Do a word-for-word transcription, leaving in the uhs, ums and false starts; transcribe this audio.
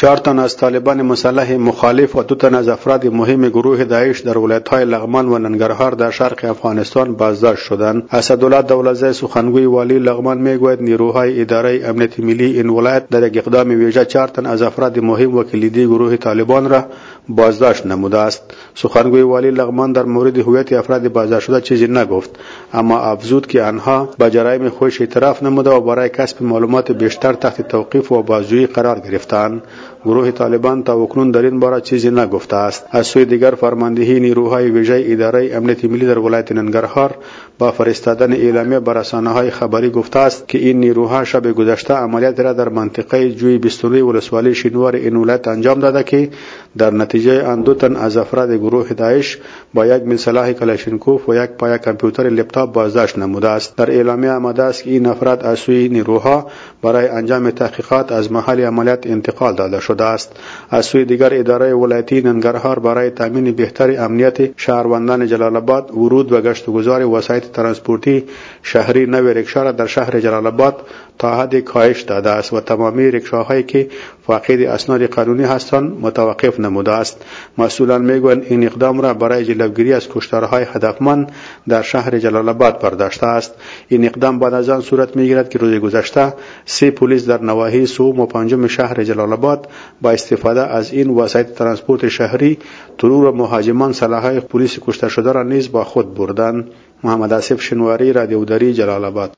چهار تن از طالبان مسلح مخالف و دو تن از افراد مهم گروه داعش در ولایت‌های لغمان و ننگرهار در شرق افغانستان بازداشت شدند. اسدالله دولتزی سخنگوی والی لغمان میگوید نیروهای اداره امنیت ملی این ولایت در یک اقدام ویژه چهار تن از افراد مهم و کلیدی گروه طالبان را بازداشت نموده است. سخنگوی والی لغمان در مورد هویت افراد بازداشت شده چیزی نگفت، اما افزود که آنها به جرایم خود اعتراف نموده و برای کسب معلومات بیشتر تحت توقیف و بازجویی قرار گرفتند. گروه طالبان تا اکنون در این باره چیزی نگفته است. از سوی دیگر فرماندهی نیروهای ویژه اداره امنیت ملی در ولایت ننگرهار با فرستادن اعلامیه بر رسانه‌های خبری گفته است که این نیروها شب گذشته عملیات را در منطقه جوی بیستونی ولسوالی شینوار این ولایت انجام داده که در نتیجه آن دو تن از افراد گروه داعش با یک میل سلاح کلاشینکوف و یک پایه کامپیوتر لپتاپ بازداشت نموده است. در اعلامیه آمده است که این افراد از سوی نیروها برای انجام تحقیقات از محل عملیات انتقال داده شده است. از سوی دیگر اداره ولایتی ننگرهار برای تامین بهتر امنیت شهروندان جلال آباد ورود و گشت و گذار وسایط ترانسپورتی شهری نوی رکشا را در شهر جلال آباد تا حد کاهش داده است و تمامی رکشاهایی که فاقد اسناد قانونی هستند متوقف نموده است. مسئولان میگویند این اقدام را برای جلوگیری از کشتارهای هدفمند در شهر جلال آباد برداشته است. این اقدام بعد از آن صورت میگیرد که روز گذشته سه پلیس در نواحی سوم و پنجم شهر جلال آباد با استفاده از این وسایط ترانسپورت شهری ترور و مهاجمان سلاح‌های پلیس کشته شده را نیز با خود بردند. محمد آصف شنواری، رادیو دری، جلال آباد.